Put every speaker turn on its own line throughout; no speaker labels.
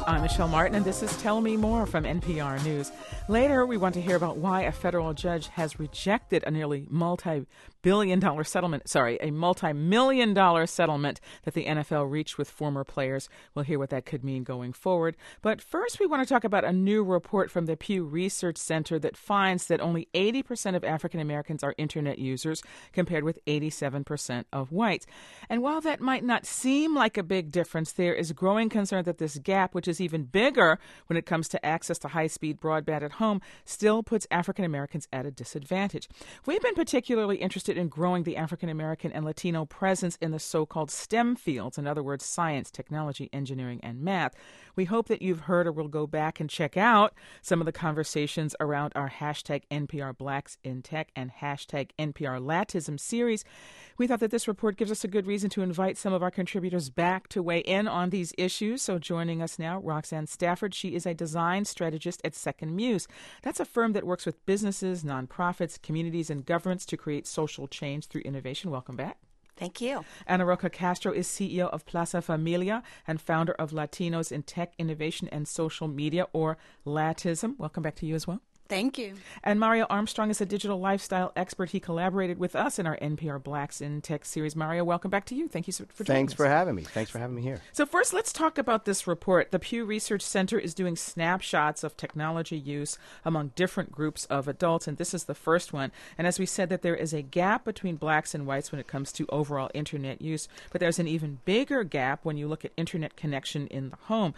I'm Michelle Martin, and this is Tell Me More from NPR News. Later, we want to hear about why a federal judge has rejected a nearly multi-million dollar settlement that the NFL reached with former players. We'll hear what that could mean going forward. But first, we want to talk about a new report from the Pew Research Center that finds that only 80% of African Americans are internet users, compared with 87% of whites. And while that might not seem like a big difference, there is growing concern that this gap, which is even bigger when it comes to access to high-speed broadband at home, still puts African Americans at a disadvantage. We've been particularly interested in growing the African American and Latino presence in the so-called STEM fields, in other words, science, technology, engineering, and math. We hope that you've heard or will go back and check out some of the conversations around our hashtag NPR Blacks in Tech and hashtag NPR Latism series. We thought that this report gives us a good reason to invite some of our contributors back to weigh in on these issues. So joining us now, Roxanne Stafford. She is a design strategist at Second Muse. That's a firm that works with businesses, nonprofits, communities, and governments to create social change through innovation. Welcome back.
Thank you.
Ana Roca Castro is CEO of Plaza Familia and founder of Latinos in Tech, Innovation, and Social Media, or Latism. Welcome back to you as well.
Thank you.
And Mario Armstrong is a digital lifestyle expert. He collaborated with us in our NPR Blacks in Tech series. Mario, welcome back to you. Thank you for joining us.
Thanks for having me. Thanks for having me here.
So first, let's talk about this report. The Pew Research Center is doing snapshots of technology use among different groups of adults, and this is the first one. And as we said, that there is a gap between blacks and whites when it comes to overall internet use, but there's an even bigger gap when you look at internet connection in the home.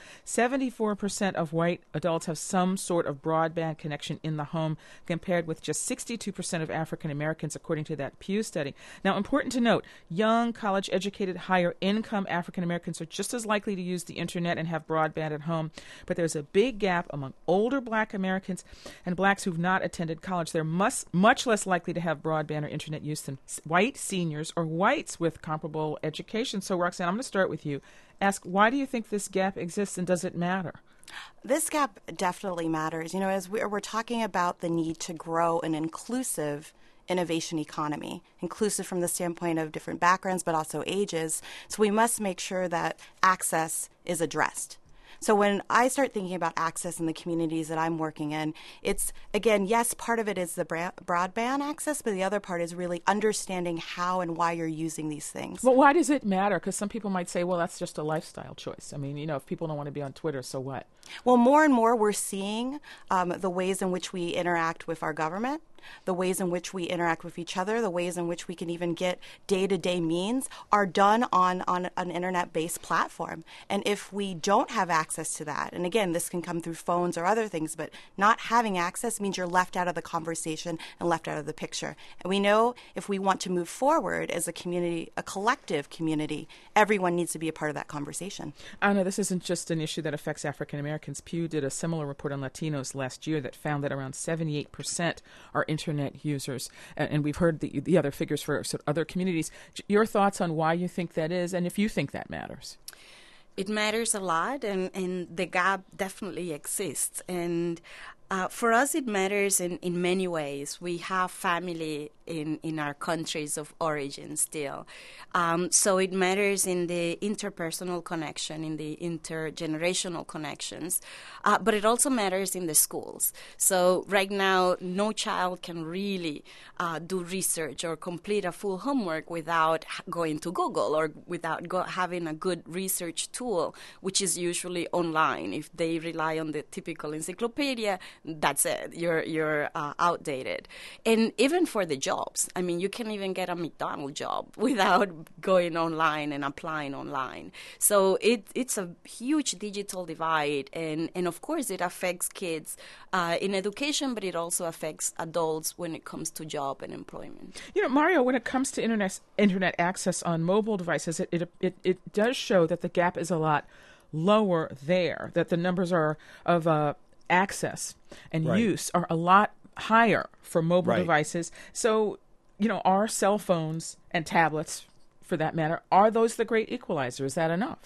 74% of white adults have some sort of broadband connection in the home, compared with just 62% of African Americans, according to that Pew study. Now, important to note, young, college-educated, higher-income African Americans are just as likely to use the internet and have broadband at home, but there's a big gap among older black Americans and blacks who've not attended college. They're much less likely to have broadband or internet use than white seniors or whites with comparable education. So, Roxanne, I'm going to start with you. Ask, why do you think this gap exists, and does it matter?
This gap definitely matters. You know, as we're talking about the need to grow an inclusive innovation economy, inclusive from the standpoint of different backgrounds, but also ages. So we must make sure that access is addressed. So when I start thinking about access in the communities that I'm working in, it's, again, yes, part of it is the broadband access, but the other part is really understanding how and why you're using these things.
Well, why does it matter? Because some people might say, well, that's just a lifestyle choice. I mean, you know, if people don't want to be on Twitter, so what?
Well, more and more we're seeing the ways in which we interact with our government, the ways in which we interact with each other, the ways in which we can even get day-to-day means are done on an internet-based platform. And if we don't have access to that, and again, this can come through phones or other things, but not having access means you're left out of the conversation and left out of the picture. And we know if we want to move forward as a community, a collective community, everyone needs to be a part of that conversation.
I know this isn't just an issue that affects African Americans. Pew did a similar report on Latinos last year that found that around 78% are internet users, and we've heard the other figures for other communities. Your thoughts on why you think that is, and if you think that matters?
It matters a lot, and the gap definitely exists. And for us, it matters in many ways. We have family in our countries of origin still. So it matters in the interpersonal connection, in the intergenerational connections, but it also matters in the schools. So right now, no child can really do research or complete a full homework without going to Google or without having a good research tool, which is usually online. If they rely on the typical encyclopedia, that's it. You're outdated. And even for the jobs, I mean, you can even get a McDonald's job without going online and applying online. So it's a huge digital divide, and of course it affects kids in education, but it also affects adults when it comes to job and employment.
You know, Mario, when it comes to internet access on mobile devices, it does show that the gap is a lot lower there, that the numbers of access and use are a lot higher for mobile devices. So, you know, are cell phones and tablets, for that matter, are those the great equalizer? Is that enough?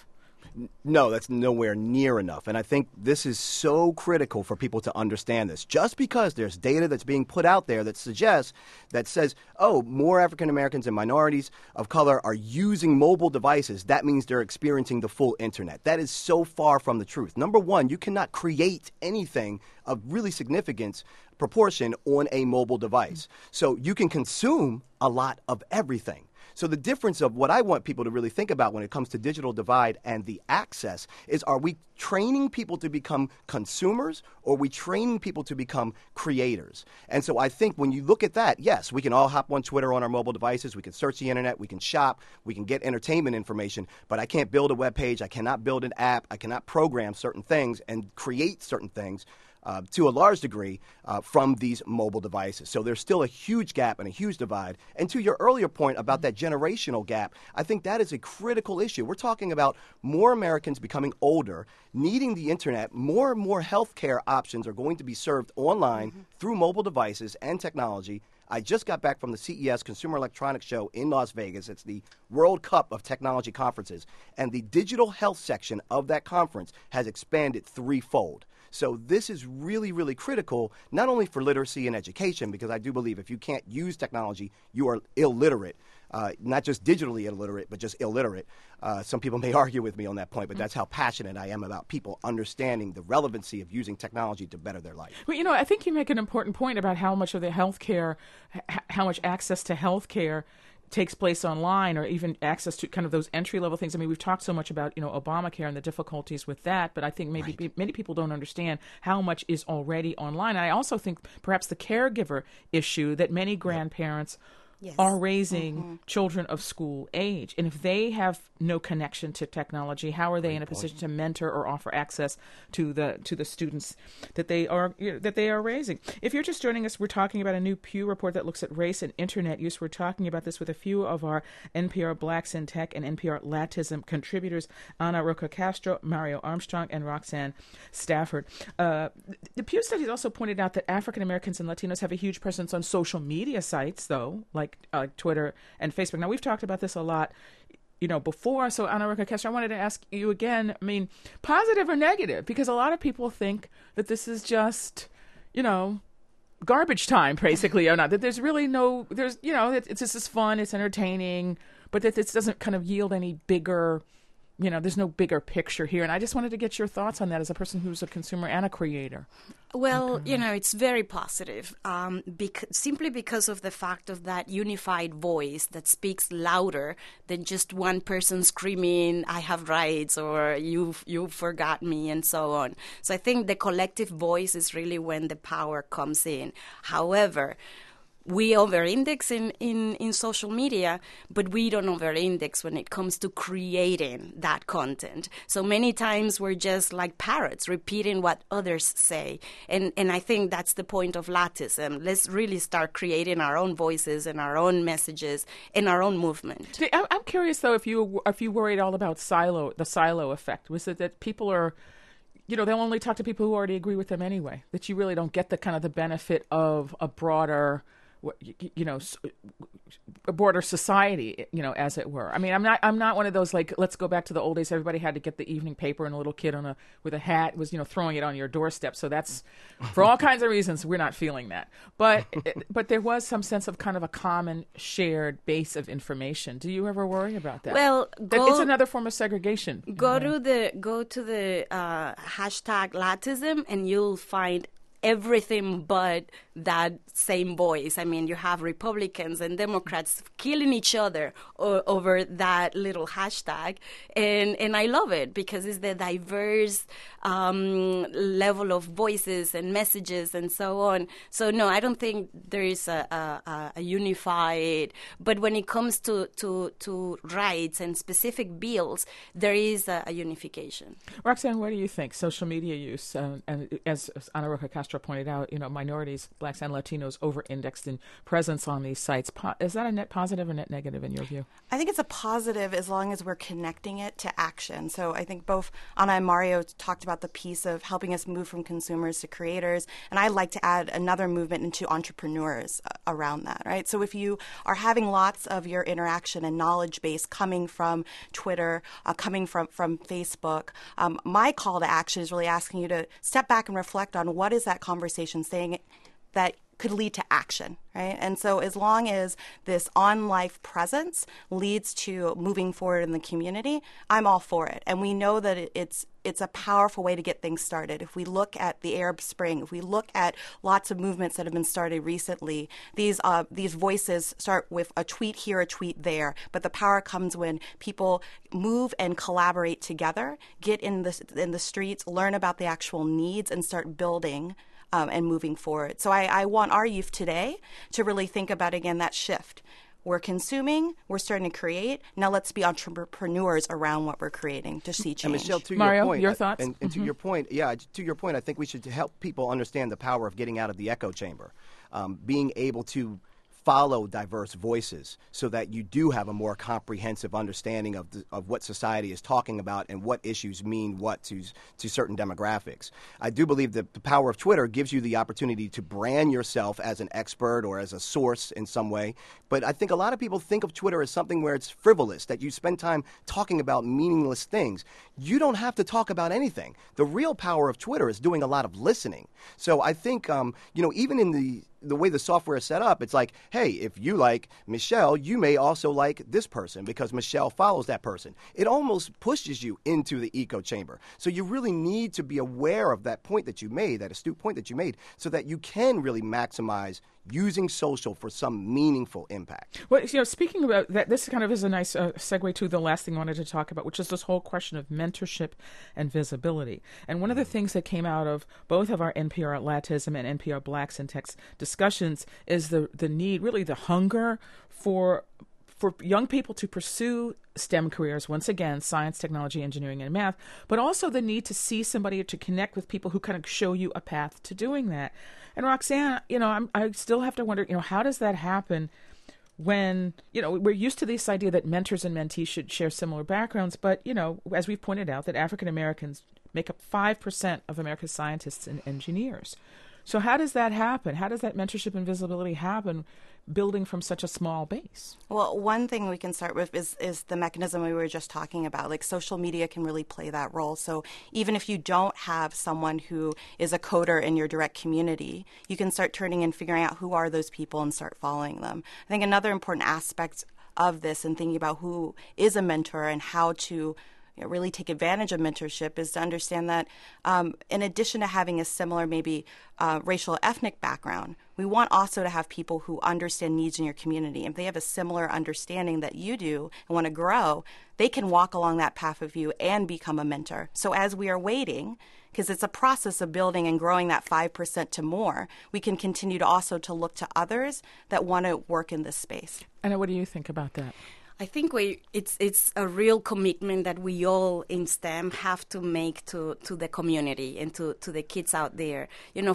No, that's nowhere near enough. And I think this is so critical for people to understand this. Just because there's data that's being put out there that suggests, that says, oh, more African Americans and minorities of color are using mobile devices, that means they're experiencing the full internet. That is so far from the truth. Number one, you cannot create anything of really significance proportion on a mobile device. So you can consume a lot of everything. So the difference of what I want people to really think about when it comes to digital divide and the access is, are we training people to become consumers, or are we training people to become creators? And so I think when you look at that, yes, we can all hop on Twitter on our mobile devices. We can search the internet. We can shop. We can get entertainment information. But I can't build a web page. I cannot build an app. I cannot program certain things and create certain things to a large degree from these mobile devices. So there's still a huge gap and a huge divide. And to your earlier point about that generational gap, I think that is a critical issue. We're talking about more Americans becoming older, needing the internet. More and more healthcare options are going to be served online through mobile devices and technology. I just got back from the CES Consumer Electronics Show in Las Vegas. It's the World Cup of technology conferences. And the digital health section of that conference has expanded threefold. So this is really, really critical, not only for literacy and education, because I do believe if you can't use technology, you are illiterate, not just digitally illiterate, but just illiterate. Some people may argue with me on that point, but that's how passionate I am about people understanding the relevancy of using technology to better their life.
Well, I think you make an important point about how much of the healthcare, how much access to healthcare takes place online, or even access to kind of those entry-level things. I mean, we've talked so much about, Obamacare and the difficulties with that, but I think maybe many people don't understand how much is already online. And I also think perhaps the caregiver issue, that many grandparents are raising children of school age. And if they have no connection to technology, how are they in a position to mentor or offer access to the students that they are raising? If you're just joining us, we're talking about a new Pew report that looks at race and internet use. We're talking about this with a few of our NPR Blacks in Tech and NPR Latism contributors, Ana Roca Castro, Mario Armstrong, and Roxanne Stafford. The Pew studies also pointed out that African Americans and Latinos have a huge presence on social media sites, though, like Twitter and Facebook. Now, we've talked about this a lot, before. So, Ana Roca Castro, I wanted to ask you again, I mean, positive or negative? Because a lot of people think that this is just, garbage time, basically, or not. That there's really it's just as fun, it's entertaining, but that this doesn't kind of yield any bigger, there's no bigger picture here. And I just wanted to get your thoughts on that as a person who's a consumer and a creator.
Well, it's very positive, simply because of the fact of that unified voice that speaks louder than just one person screaming, I have rights, or you forgot me, and so on. So I think the collective voice is really when the power comes in. However, we over-index in social media, but we don't over-index when it comes to creating that content. So many times we're just like parrots, repeating what others say. And I think that's the point of Latism. Let's really start creating our own voices and our own messages and our own movement.
I'm curious, though, if you worried all about the silo effect. Was it that people are, they'll only talk to people who already agree with them anyway, that you really don't get the kind of the benefit of a broader a broader society, as it were. I mean, I'm not one of those, like, let's go back to the old days. Everybody had to get the evening paper, and a little kid with a hat was, throwing it on your doorstep. So that's, for all kinds of reasons, we're not feeling that. But there was some sense of kind of a common shared base of information. Do you ever worry about that?
Well,
it's another form of segregation.
Go to the hashtag Latism, and you'll find everything but that same voice. I mean, you have Republicans and Democrats killing each other over that little hashtag, and I love it because it's the diverse level of voices and messages and so on. So no, I don't think there is a unified. But when it comes to rights and specific bills, there is a unification.
Roxanne, what do you think? Social media use, and as Ana Roca Castro pointed out, minorities, Blacks and Latinos over-indexed in presence on these sites. Is that a net positive or net negative in your view?
I think it's a positive as long as we're connecting it to action. So I think both Anna and Mario talked about the piece of helping us move from consumers to creators, and I'd like to add another movement into entrepreneurs around that, right? So if you are having lots of your interaction and knowledge base coming from Twitter, coming from Facebook, my call to action is really asking you to step back and reflect on what is that conversation saying that could lead to action, right? And so as long as this on-life presence leads to moving forward in the community, I'm all for it. And we know that it's a powerful way to get things started. If we look at the Arab Spring, if we look at lots of movements that have been started recently, these voices start with a tweet here, a tweet there. But the power comes when people move and collaborate together, get in the streets, learn about the actual needs, and start building and moving forward. So I want our youth today to really think about, again, that shift. We're consuming, we're starting to create. Now let's be entrepreneurs around what we're creating to see change.
And Michelle, to
Mario,
your point,
your thoughts?
And to your point, to your point, I think we should help people understand the power of getting out of the echo chamber, being able to follow diverse voices so that you do have a more comprehensive understanding of what society is talking about and what issues mean what to certain demographics. I do believe that the power of Twitter gives you the opportunity to brand yourself as an expert or as a source in some way. But I think a lot of people think of Twitter as something where it's frivolous, that you spend time talking about meaningless things. You don't have to talk about anything. The real power of Twitter is doing a lot of listening. So I think, even in the way the software is set up, it's like, hey, if you like Michelle, you may also like this person because Michelle follows that person. It almost pushes you into the echo chamber. So you really need to be aware of that point that you made, that astute point that you made, so that you can really maximize using social for some meaningful impact.
Well, speaking about that, this kind of is a nice segue to the last thing I wanted to talk about, which is this whole question of mentorship and visibility. And one of the things that came out of both of our NPR Latism and NPR Blacks in Tech discussions is the need, really the hunger for young people to pursue STEM careers, once again, science, technology, engineering, and math, but also the need to see somebody, to connect with people who kind of show you a path to doing that. And Roxanne, I still have to wonder, how does that happen when, we're used to this idea that mentors and mentees should share similar backgrounds, but, as we've pointed out, that African Americans make up 5% of America's scientists and engineers. So how does that happen? How does that mentorship and visibility happen building from such a small base?
Well, one thing we can start with is the mechanism we were just talking about. Like, social media can really play that role. So even if you don't have someone who is a coder in your direct community, you can start turning and figuring out who are those people and start following them. I think another important aspect of this and thinking about who is a mentor and how to really take advantage of mentorship is to understand that in addition to having a similar maybe racial ethnic background, we want also to have people who understand needs in your community. If they have a similar understanding that you do and want to grow, they can walk along that path with you and become a mentor. So as we are waiting, because it's a process of building and growing that 5% to more, we can continue to also to look to others that want to work in this space.
Anna, what do you think about that?
I think it's a real commitment that we all in STEM have to make to the community and to the kids out there.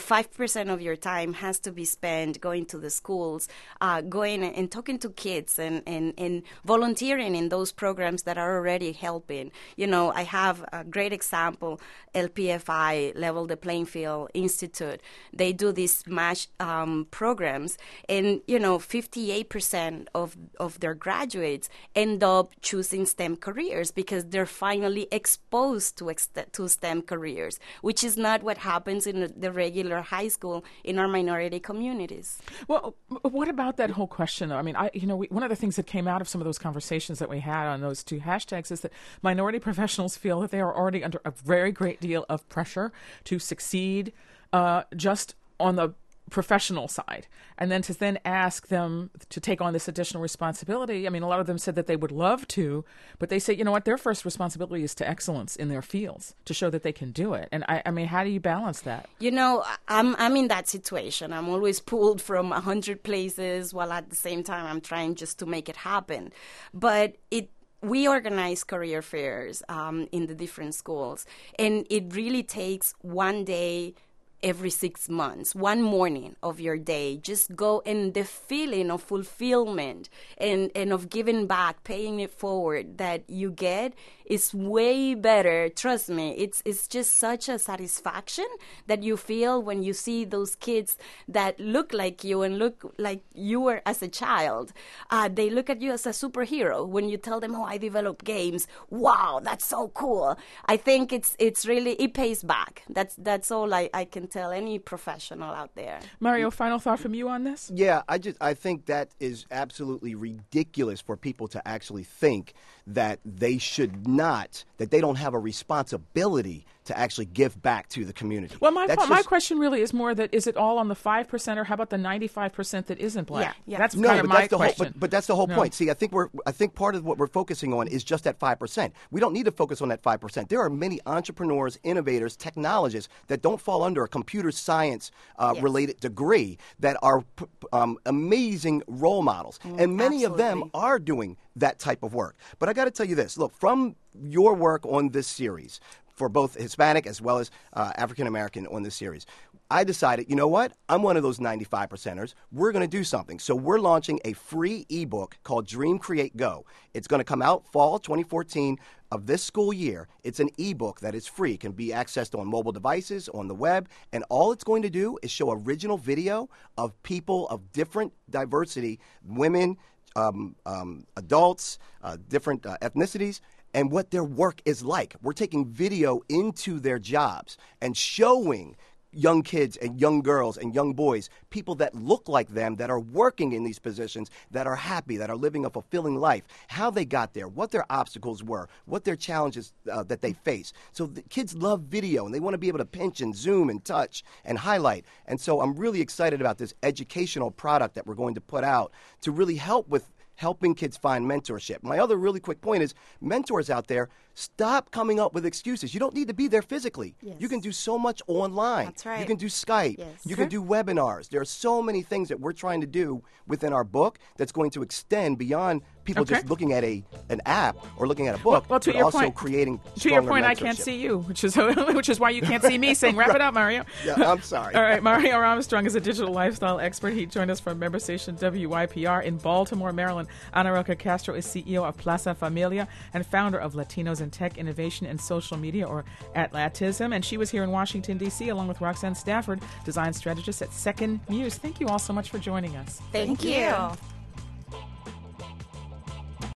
5% of your time has to be spent going to the schools, going and talking to kids and volunteering in those programs that are already helping. I have a great example, LPFI, Level the Playing Field Institute. They do these MASH programs, and 58% of their graduates end up choosing STEM careers because they're finally exposed to STEM careers, which is not what happens in the regular high school in our minority communities.
Well, what about that whole question, though? I mean, one of the things that came out of some of those conversations that we had on those two hashtags is that minority professionals feel that they are already under a very great deal of pressure to succeed just on the professional side, and then to ask them to take on this additional responsibility. I mean, a lot of them said that they would love to, but they say, their first responsibility is to excellence in their fields, to show that they can do it. And I mean, how do you balance that?
I'm in that situation. I'm always pulled from 100 places while at the same time I'm trying just to make it happen. But we organize career fairs in the different schools, and it really takes one day every 6 months, one morning of your day. Just go, and the feeling of fulfillment and of giving back, paying it forward that you get is way better. Trust me, it's just such a satisfaction that you feel when you see those kids that look like you and look like you were as a child. They look at you as a superhero when you tell them, "Oh, I develop games." Wow, that's so cool. I think it's really, it pays back. That's all I can tell any professional out there.
Mario, final thought from you on this?
Yeah, I think that is absolutely ridiculous for people to actually think that they should not, that they don't have a responsibility to actually give back to the community.
Well, my question really is more that, is it all on the 5%, or how about the 95% that isn't Black?
Yeah.
That's kind of my question.
But that's the whole point. See, I think part of what we're focusing on is just that 5%. We don't need to focus on that 5%. There are many entrepreneurs, innovators, technologists that don't fall under a computer science related degree that are amazing role models. And many of them are doing that type of work. But I got to tell you this. Look, from your work on this series, for both Hispanic as well as African American on this series, I decided, you know what? I'm one of those 95%ers. We're going to do something. So we're launching a free ebook called Dream, Create, Go. It's going to come out fall 2014 of this school year. It's an ebook that is free. It can be accessed on mobile devices, on the web, and all it's going to do is show original video of people of different diversity, women, adults, different ethnicities, and what their work is like. We're taking video into their jobs and showing young kids and young girls and young boys, people that look like them, that are working in these positions, that are happy, that are living a fulfilling life, how they got there, what their obstacles were, what their challenges that they face. So the kids love video, and they want to be able to pinch and zoom and touch and highlight. And so I'm really excited about this educational product that we're going to put out to really help with helping kids find mentorship. My other really quick point is, mentors out there, stop coming up with excuses. You don't need to be there physically.
Yes.
You can do so much online.
That's right.
You can do Skype.
Yes.
You can do webinars. There are so many things that we're trying to do within our book that's going to extend beyond people just looking at an app or looking at a book,
well, to
but
your
also
point,
creating
to your
stronger
point, I
mentorship.
can't see you, which is why you can't see me saying, wrap it up, Mario.
Yeah, I'm sorry.
All right, Mario Armstrong is a digital lifestyle expert. He joined us from member station WYPR in Baltimore, Maryland. Ana Roca Castro is CEO of Plaza Familia and founder of Latinos in Tech, Innovation, and Social Media, or Atlatism. And she was here in Washington, D.C., along with Roxanne Stafford, design strategist at Second Muse. Thank you all so much for joining us.
Thank you.